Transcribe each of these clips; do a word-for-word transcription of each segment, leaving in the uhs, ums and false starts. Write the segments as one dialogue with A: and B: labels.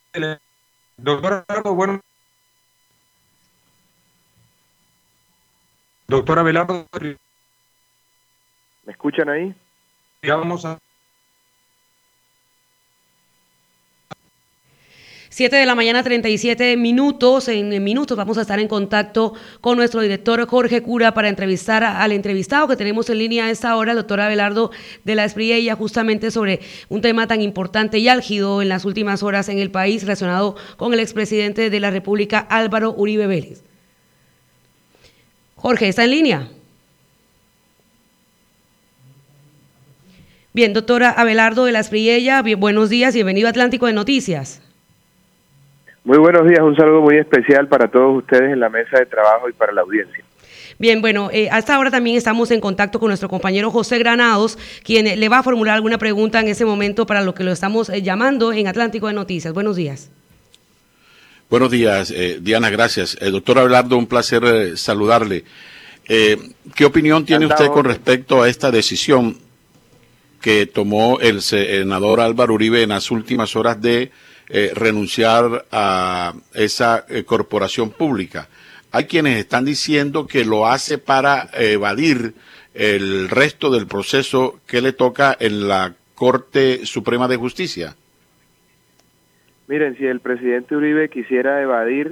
A: Doctora, Abelardo, bueno, doctora Abelardo,
B: ¿Me escuchan ahí?
A: ya vamos a...
C: Siete de la mañana, treinta y siete minutos. En, en minutos vamos a estar en contacto con nuestro director Jorge Cura para entrevistar a, al entrevistado que tenemos en línea a esta hora, el doctor Abelardo de la Espriella, justamente sobre un tema tan importante y álgido en las últimas horas en el país relacionado con el expresidente de la República, Álvaro Uribe Vélez. Jorge, ¿está en línea? Bien, doctora Abelardo de la Espriella, bien, buenos días, bienvenido a Atlántico de Noticias.
B: Muy buenos días, un saludo muy especial para todos ustedes en la mesa de trabajo y para la audiencia.
C: Bien, bueno, eh, hasta ahora también estamos en contacto con nuestro compañero José Granados, quien eh, le va a formular alguna pregunta en ese momento para lo que lo estamos eh, llamando en Atlántico de Noticias. Buenos días.
D: Buenos días, eh, Diana, gracias. Eh, doctor Abelardo, un placer eh, saludarle. Eh, ¿Qué opinión tiene usted con respecto a esta decisión que tomó el senador Álvaro Uribe en las últimas horas de eh, renunciar a esa eh, corporación pública? Hay quienes están diciendo que lo hace para evadir el resto del proceso que le toca en la Corte Suprema de Justicia.
B: Miren, si el presidente Uribe quisiera evadir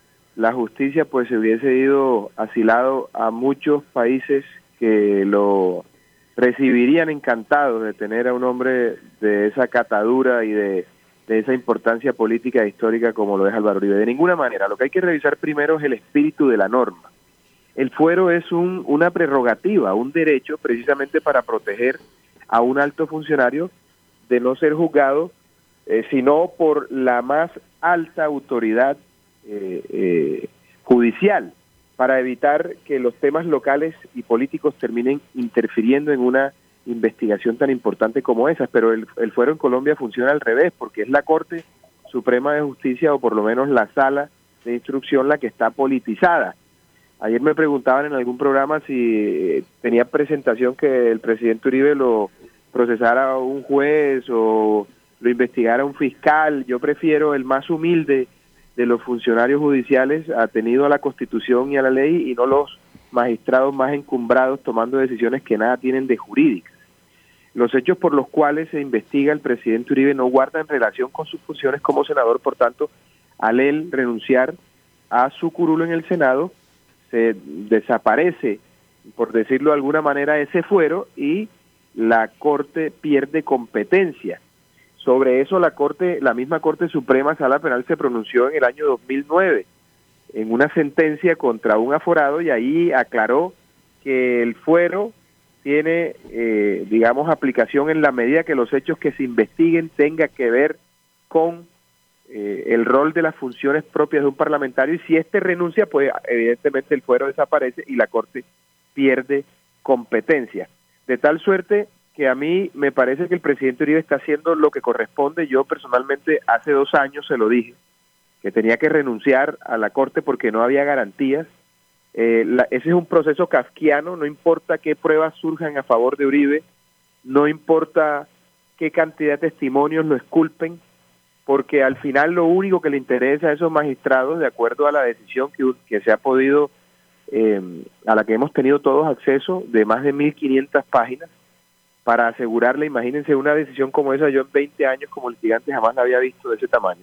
B: la justicia, pues se hubiese ido asilado a muchos países que lo recibirían encantados de tener a un hombre de esa catadura y de, de esa importancia política e histórica como lo es Álvaro Uribe. De ninguna manera. Lo que hay que revisar primero es el espíritu de la norma. El fuero es un, una prerrogativa, un derecho precisamente para proteger a un alto funcionario de no ser juzgado, eh, sino por la más alta autoridad eh, eh, judicial, para evitar que los temas locales y políticos terminen interfiriendo en una investigación tan importante como esa. Pero el, el fuero en Colombia funciona al revés, porque es la Corte Suprema de Justicia, o por lo menos la sala de instrucción, la que está politizada. Ayer me preguntaban en algún programa si tenía presentación que el presidente Uribe lo procesara un juez o lo investigara un fiscal. Yo prefiero el más humilde de los funcionarios judiciales, atenido a la Constitución y a la ley, y no los magistrados más encumbrados tomando decisiones que nada tienen de jurídicas. Los hechos por los cuales se investiga el presidente Uribe no guardan relación con sus funciones como senador. Por tanto, al él renunciar a su curul en el Senado, se desaparece, por decirlo de alguna manera, ese fuero, y la Corte pierde competencia. Sobre eso la Corte, la misma Corte Suprema Sala Penal se pronunció en el año dos mil nueve en una sentencia contra un aforado, y ahí aclaró que el fuero tiene, eh, digamos, aplicación en la medida que los hechos que se investiguen tengan que ver con eh, el rol de las funciones propias de un parlamentario, y si éste renuncia, pues evidentemente el fuero desaparece y la Corte pierde competencia. De tal suerte que a mí me parece que el presidente Uribe está haciendo lo que corresponde. Yo personalmente hace dos años se lo dije, que tenía que renunciar a la Corte porque no había garantías. Eh, la, ese es un proceso kafkiano, no importa qué pruebas surjan a favor de Uribe, no importa qué cantidad de testimonios lo esculpen, porque al final lo único que le interesa a esos magistrados, de acuerdo a la decisión que, que se ha podido, eh, a la que hemos tenido todos acceso, de más de mil quinientas páginas, para asegurarle, imagínense una decisión como esa, yo en veinte años como litigante jamás la había visto de ese tamaño.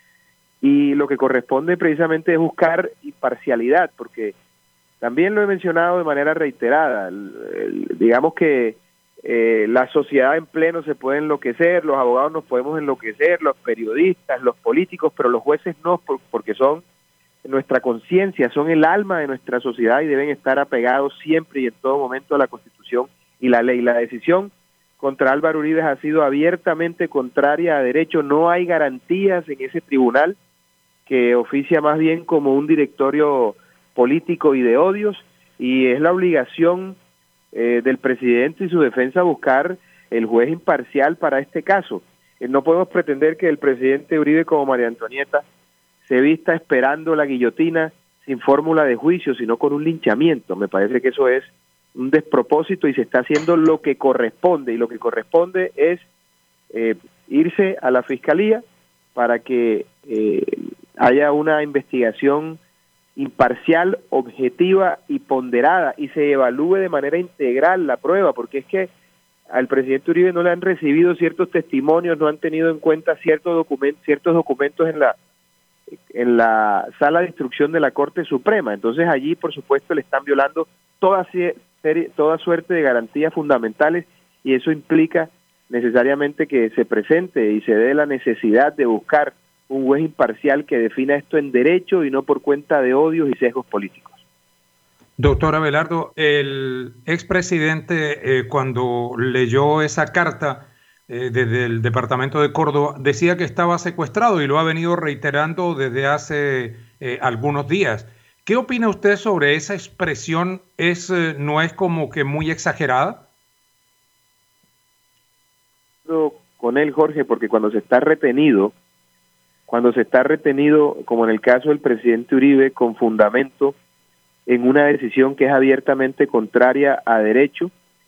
B: Y lo que corresponde precisamente es buscar imparcialidad, porque también lo he mencionado de manera reiterada, el, el, digamos que eh, la sociedad en pleno se puede enloquecer, los abogados nos podemos enloquecer, los periodistas, los políticos, pero los jueces no, por, porque son nuestra conciencia, son el alma de nuestra sociedad y deben estar apegados siempre y en todo momento a la Constitución y la ley. La decisión contra Álvaro Uribe ha sido abiertamente contraria a derecho. No hay garantías en ese tribunal, que oficia más bien como un directorio político y de odios, y es la obligación eh, del presidente y su defensa buscar el juez imparcial para este caso. Eh, no podemos pretender que el presidente Uribe, como María Antonieta, se vista esperando la guillotina sin fórmula de juicio, sino con un linchamiento. Me parece que eso es un despropósito y se está haciendo lo que corresponde, y lo que corresponde es eh, irse a la fiscalía para que eh, haya una investigación imparcial, objetiva y ponderada, y se evalúe de manera integral la prueba, porque es que al presidente Uribe no le han recibido ciertos testimonios, no han tenido en cuenta ciertos documentos, ciertos documentos en la en la sala de instrucción de la Corte Suprema. Entonces allí, por supuesto, le están violando toda serie, toda suerte de garantías fundamentales, y eso implica necesariamente que se presente y se dé la necesidad de buscar un juez imparcial que defina esto en derecho y no por cuenta de odios y sesgos políticos.
A: Doctor Abelardo, el expresidente eh, cuando leyó esa carta eh, desde el departamento de Córdoba decía que estaba secuestrado y lo ha venido reiterando desde hace eh, algunos días. ¿Qué opina usted sobre esa expresión? ¿Es, eh, no es como que muy exagerada?
B: Con él, Jorge, porque cuando se está retenido, cuando se está retenido, como en el caso del presidente Uribe, con fundamento en una decisión que es abiertamente contraria a derecho,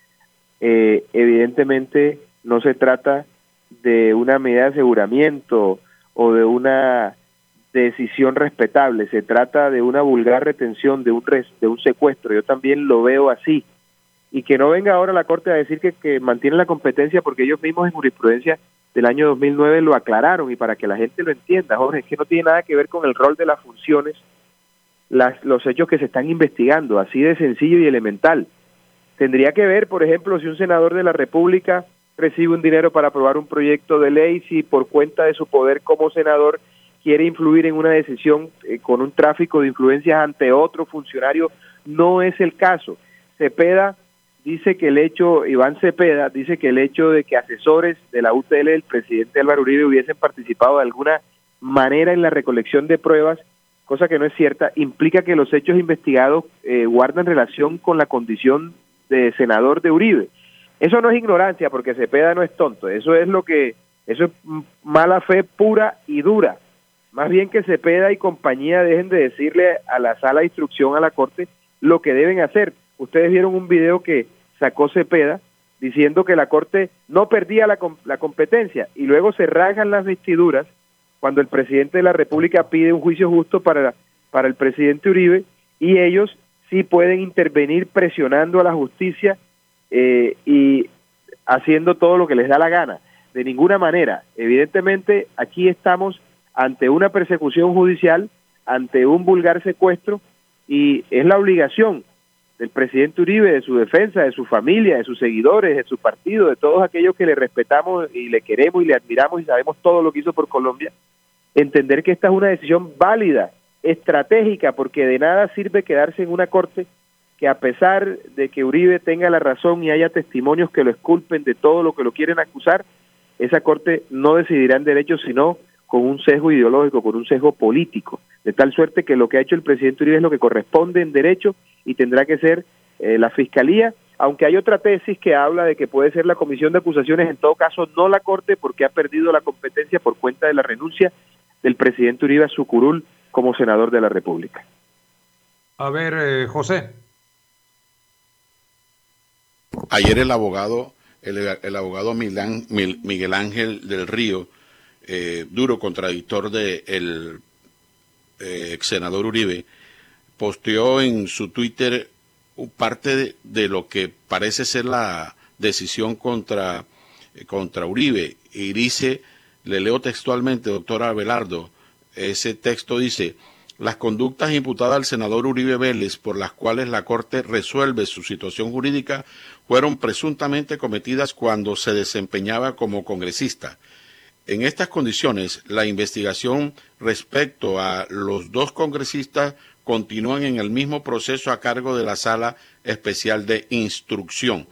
B: eh, evidentemente no se trata de una medida de aseguramiento o de una decisión respetable, se trata de una vulgar retención, de un res, de un secuestro. Yo también lo veo así, y que no venga ahora la Corte a decir que, que mantiene la competencia, porque ellos mismos en jurisprudencia del año dos mil nueve lo aclararon, y para que la gente lo entienda, Jorge, es que no tiene nada que ver con el rol de las funciones, las, los hechos que se están investigando, así de sencillo y elemental. Tendría que ver, por ejemplo, si un senador de la República recibe un dinero para aprobar un proyecto de ley, si por cuenta de su poder como senador quiere influir en una decisión eh, con un tráfico de influencias ante otro funcionario. No es el caso. Cepeda dice que el hecho, Iván Cepeda dice que el hecho de que asesores de la U T L del presidente Álvaro Uribe hubiesen participado de alguna manera en la recolección de pruebas, cosa que no es cierta, implica que los hechos investigados eh, guardan relación con la condición de senador de Uribe. Eso no es ignorancia, porque Cepeda no es tonto, eso es lo que, eso es mala fe pura y dura. Más bien que Cepeda y compañía dejen de decirle a la sala de instrucción, a la Corte, lo que deben hacer. Ustedes vieron un video que sacó Cepeda diciendo que la Corte no perdía la, la competencia, y luego se rasgan las vestiduras cuando el presidente de la República pide un juicio justo para, para el presidente Uribe, y ellos sí pueden intervenir presionando a la justicia eh, y haciendo todo lo que les da la gana. De ninguna manera. Evidentemente, aquí estamos ante una persecución judicial, ante un vulgar secuestro, y es la obligación del presidente Uribe, de su defensa, de su familia, de sus seguidores, de su partido, de todos aquellos que le respetamos y le queremos y le admiramos y sabemos todo lo que hizo por Colombia, entender que esta es una decisión válida, estratégica, porque de nada sirve quedarse en una corte que, a pesar de que Uribe tenga la razón y haya testimonios que lo exculpen de todo lo que lo quieren acusar, esa corte no decidirá en derecho, sino con un sesgo ideológico, con un sesgo político, de tal suerte que lo que ha hecho el presidente Uribe es lo que corresponde en derecho, y tendrá que ser eh, la Fiscalía, aunque hay otra tesis que habla de que puede ser la Comisión de Acusaciones, en todo caso no la Corte, porque ha perdido la competencia por cuenta de la renuncia del presidente Uribe a su curul como senador de la República.
A: A ver, eh, José.
D: Ayer el abogado, el, el abogado Milán, Miguel Ángel del Río, eh, duro contradictor del de eh, ex senador Uribe, posteó en su Twitter parte de, de lo que parece ser la decisión contra, eh, contra Uribe, y dice, le leo textualmente, doctor Abelardo, ese texto dice: las conductas imputadas al senador Uribe Vélez, por las cuales la Corte resuelve su situación jurídica, fueron presuntamente cometidas cuando se desempeñaba como congresista. En estas condiciones, la investigación respecto a los dos congresistas continúan en el mismo proceso a cargo de la Sala Especial de Instrucción.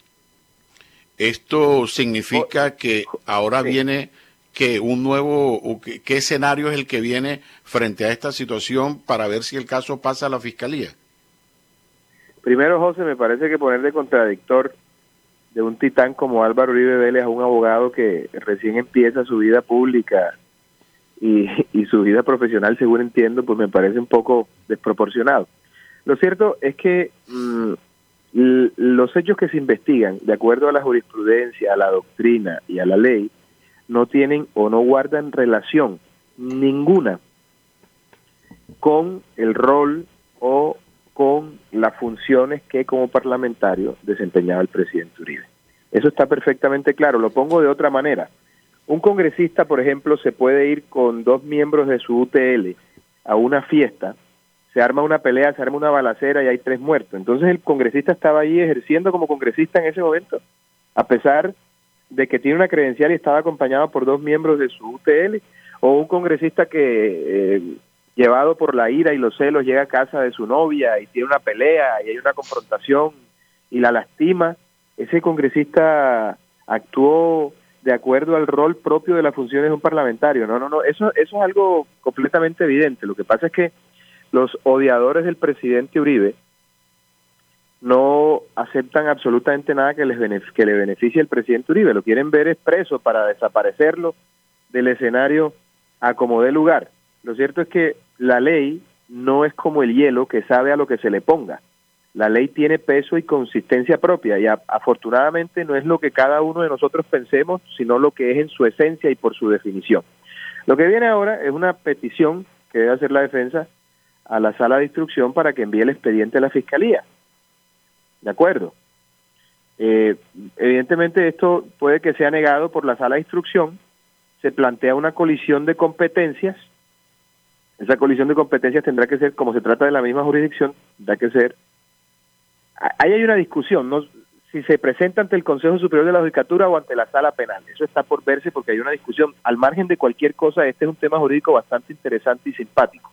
D: Esto significa que ahora viene que un nuevo, ¿qué escenario es el que viene frente a esta situación para ver si el caso pasa a la Fiscalía?
B: Primero, José, me parece que poner de contradictor de un titán como Álvaro Uribe Vélez a un abogado que recién empieza su vida pública y, y su vida profesional, según entiendo, pues me parece un poco desproporcionado. Lo cierto es que mmm, los hechos que se investigan, de acuerdo a la jurisprudencia, a la doctrina y a la ley, no tienen o no guardan relación ninguna con el rol o con las funciones que como parlamentario desempeñaba el presidente Uribe. Eso está perfectamente claro. Lo pongo de otra manera. Un congresista, por ejemplo, se puede ir con dos miembros de su U T L a una fiesta, se arma una pelea, se arma una balacera y hay tres muertos. Entonces el congresista estaba ahí ejerciendo como congresista en ese momento, a pesar de que tiene una credencial y estaba acompañado por dos miembros de su U T L, o un congresista que, eh, llevado por la ira y los celos, llega a casa de su novia y tiene una pelea y hay una confrontación y la lastima. Ese congresista actuó de acuerdo al rol propio de las funciones de un parlamentario. No, no, no, eso, eso es algo completamente evidente. Lo que pasa es que los odiadores del presidente Uribe no aceptan absolutamente nada que les beneficie, que le beneficie al presidente Uribe. Lo quieren ver expreso para desaparecerlo del escenario a como dé lugar. Lo cierto es que la ley no es como el hielo que sabe a lo que se le ponga. La ley tiene peso y consistencia propia y a, afortunadamente no es lo que cada uno de nosotros pensemos, sino lo que es en su esencia y por su definición. Lo que viene ahora es una petición que debe hacer la defensa a la sala de instrucción para que envíe el expediente a la fiscalía. ¿De acuerdo? Eh, evidentemente esto puede que sea negado por la sala de instrucción. Se plantea una colisión de competencias. Esa colisión de competencias tendrá que ser, como se trata de la misma jurisdicción, tendrá que ser. Ahí hay una discusión, ¿no? Si se presenta ante el Consejo Superior de la Judicatura o ante la Sala Penal. Eso está por verse porque hay una discusión. Al margen de cualquier cosa, este es un tema jurídico bastante interesante y simpático.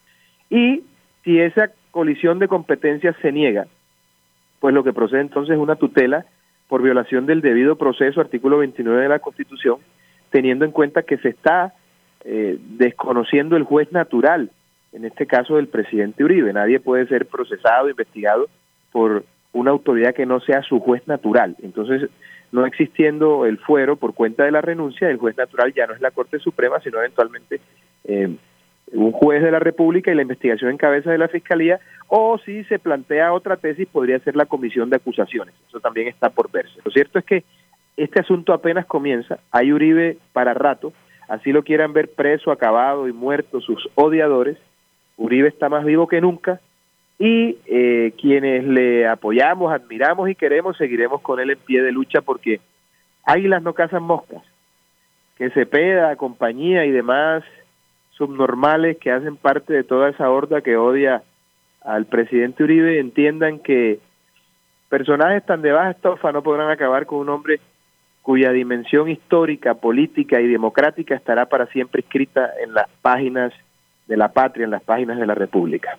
B: Y si esa colisión de competencias se niega, pues lo que procede entonces es una tutela por violación del debido proceso, artículo veintinueve de la Constitución, teniendo en cuenta que se está eh, desconociendo el juez natural, en este caso del presidente Uribe. Nadie puede ser procesado, investigado por una autoridad que no sea su juez natural. Entonces, no existiendo el fuero por cuenta de la renuncia, el juez natural ya no es la Corte Suprema, sino eventualmente eh, un juez de la República y la investigación en cabeza de la Fiscalía, o si se plantea otra tesis, podría ser la Comisión de Acusaciones. Eso también está por verse. Lo cierto es que este asunto apenas comienza, hay Uribe para rato, así lo quieran ver preso, acabado y muerto sus odiadores. Uribe está más vivo que nunca, y eh, quienes le apoyamos, admiramos y queremos, seguiremos con él en pie de lucha, porque águilas no cazan moscas. Que Cepeda, compañía y demás subnormales que hacen parte de toda esa horda que odia al presidente Uribe entiendan que personajes tan de baja estofa no podrán acabar con un hombre cuya dimensión histórica, política y democrática estará para siempre escrita en las páginas de la patria, en las páginas de la República.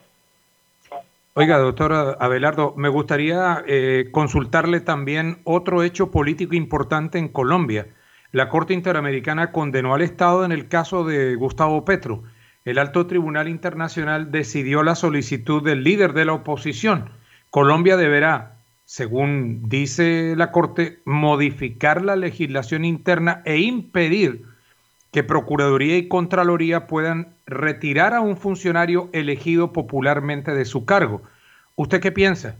A: Oiga, doctor Abelardo, me gustaría eh, consultarle también otro hecho político importante en Colombia. La Corte Interamericana condenó al Estado en el caso de Gustavo Petro. El Alto Tribunal Internacional decidió la solicitud del líder de la oposición. Colombia deberá, según dice la Corte, modificar la legislación interna e impedir que Procuraduría y Contraloría puedan retirar a un funcionario elegido popularmente de su cargo. ¿Usted qué piensa?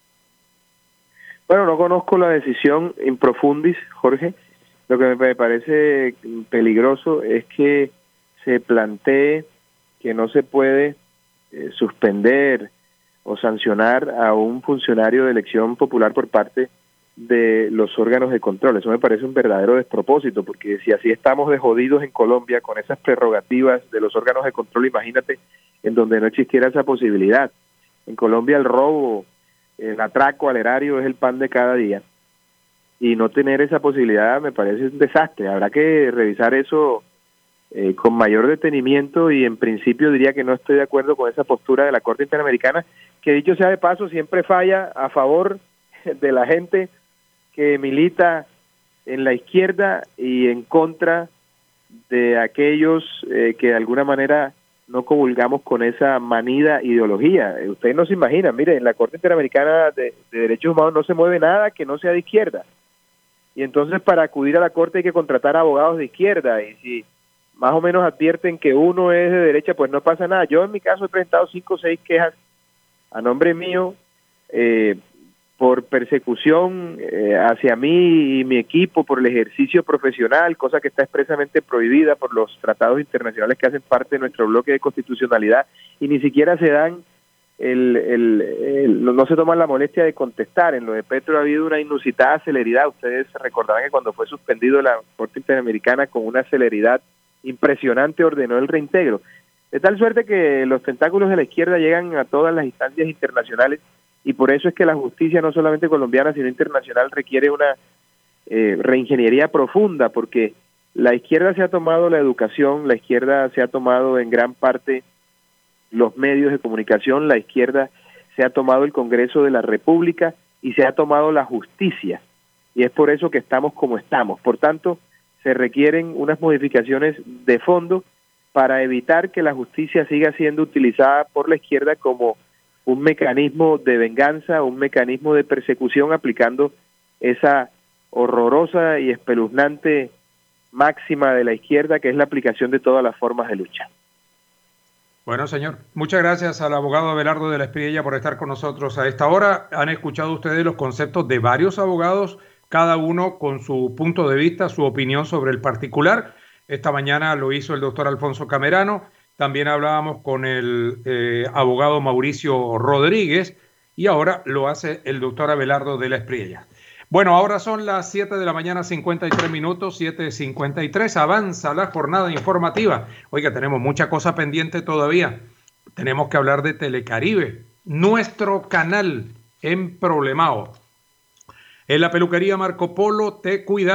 B: Bueno, no conozco la decisión in profundis, Jorge. Lo que me parece peligroso es que se plantee que no se puede eh, suspender o sancionar a un funcionario de elección popular por parte de los órganos de control. Eso me parece un verdadero despropósito, porque si así estamos de jodidos en Colombia con esas prerrogativas de los órganos de control, imagínate en donde no existiera esa posibilidad. En Colombia el robo, el atraco al erario es el pan de cada día, y no tener esa posibilidad me parece un desastre. Habrá que revisar eso eh, con mayor detenimiento, y en principio diría que no estoy de acuerdo con esa postura de la Corte Interamericana, que dicho sea de paso siempre falla a favor de la gente que milita en la izquierda y en contra de aquellos eh, que de alguna manera no comulgamos con esa manida ideología. Eh, ustedes no se imaginan, mire, en la Corte Interamericana de, de Derechos Humanos no se mueve nada que no sea de izquierda. Y entonces para acudir a la Corte hay que contratar abogados de izquierda, y si más o menos advierten que uno es de derecha, pues no pasa nada. Yo en mi caso he presentado cinco o seis quejas a nombre mío, eh, por persecución eh, hacia mí y mi equipo, por el ejercicio profesional, cosa que está expresamente prohibida por los tratados internacionales que hacen parte de nuestro bloque de constitucionalidad, y ni siquiera se dan, el, el, el, no se toman la molestia de contestar. En lo de Petro ha habido una inusitada celeridad. Ustedes recordarán que cuando fue suspendido la Corte Interamericana, con una celeridad impresionante ordenó el reintegro, de tal suerte que los tentáculos de la izquierda llegan a todas las instancias internacionales, y por eso es que la justicia, no solamente colombiana, sino internacional, requiere una eh, reingeniería profunda, porque la izquierda se ha tomado la educación, la izquierda se ha tomado en gran parte los medios de comunicación, la izquierda se ha tomado el Congreso de la República y se ha tomado la justicia, y es por eso que estamos como estamos. Por tanto, se requieren unas modificaciones de fondo para evitar que la justicia siga siendo utilizada por la izquierda como un mecanismo de venganza, un mecanismo de persecución, aplicando esa horrorosa y espeluznante máxima de la izquierda, que es la aplicación de todas las formas de lucha.
A: Bueno, señor, muchas gracias al abogado Abelardo de la Espriella por estar con nosotros a esta hora. Han escuchado ustedes los conceptos de varios abogados, cada uno con su punto de vista, su opinión sobre el particular. Esta mañana lo hizo el doctor Alfonso Camerano. También hablábamos con el eh, abogado Mauricio Rodríguez, y ahora lo hace el doctor Abelardo de la Espriella. Bueno, ahora son las siete de la mañana, cincuenta y tres minutos, siete cincuenta y tres. Avanza la jornada informativa. Oiga, tenemos mucha cosa pendiente todavía. Tenemos que hablar de Telecaribe, nuestro canal en problemado. En la peluquería Marco Polo te cuida.